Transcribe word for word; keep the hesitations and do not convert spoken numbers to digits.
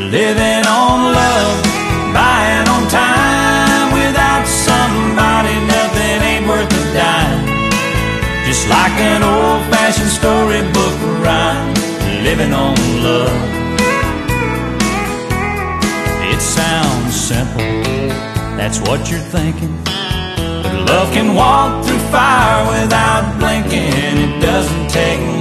living on love, buying on time. Without somebody, nothing ain't worth a dime. Just like an old-fashioned storybook rhyme, living on love. It sounds simple, that's what you're thinking, but love can walk through fire without blinking. It doesn't take